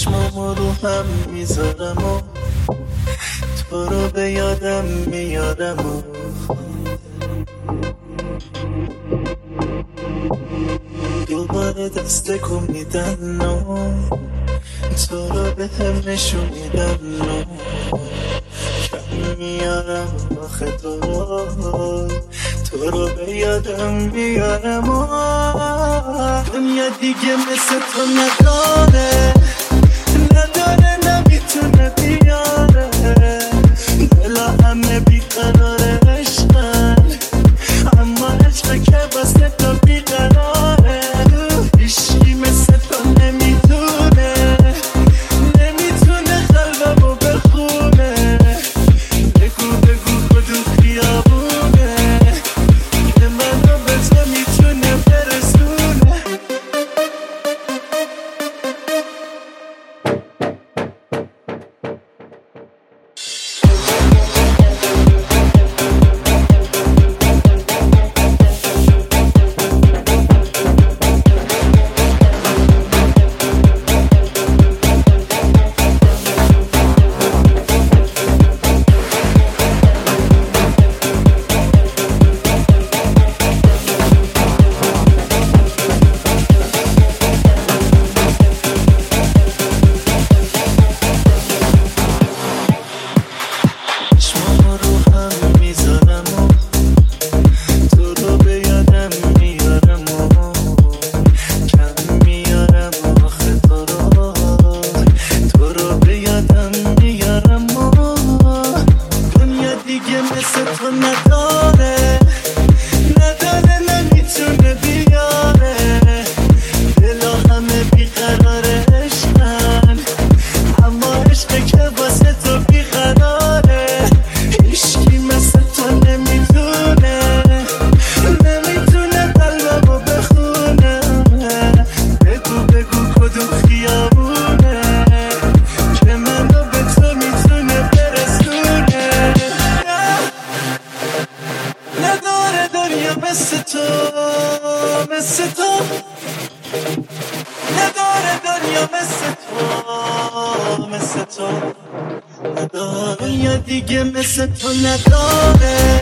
چشمامو رو هم میذارم و تو رو به یادم میارم و دوباره دست کن میدن و تو رو به هم نشون میدن و کم میارم آخه تو رو به یادم میارم و دنیا دیگه مثل تو نداره نمیتونه بیاره دلا همه بیقراره عشقن اما عشق که واسه تو بیقراره هیچی مثل تو نمیتونه قلبمو بخونه بگو کدوم خیابونه که منو به تو میتونه برسونه نداره دنیا مثل تو دنیا دیگه مثل تو نداره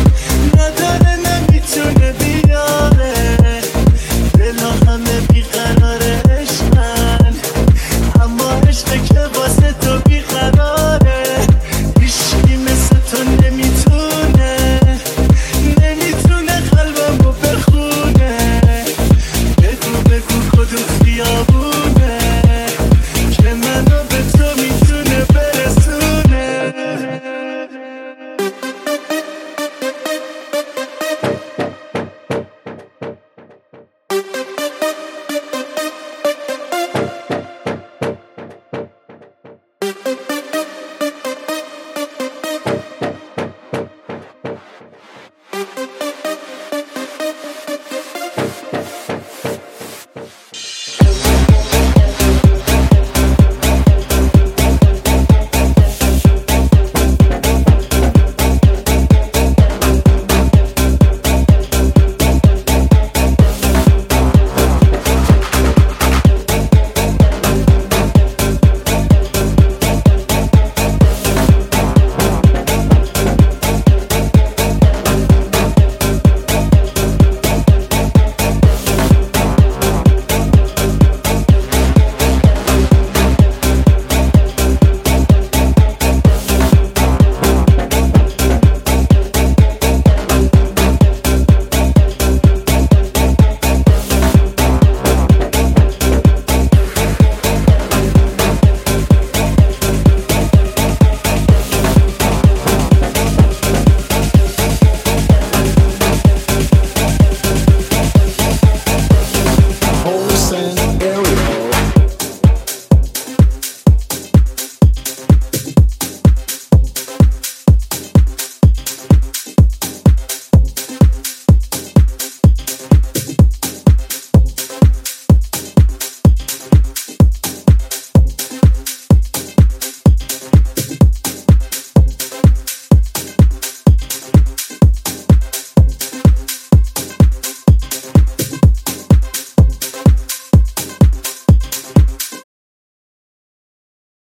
نمیتونه بیاره دلا همه بیقراره عشقن اما عشق که واسه تو بیقراره هیچی مثل تو نمیتونه قلبمو بخونه بگو کدوم خیابونه که منو به تو میتونه برسونه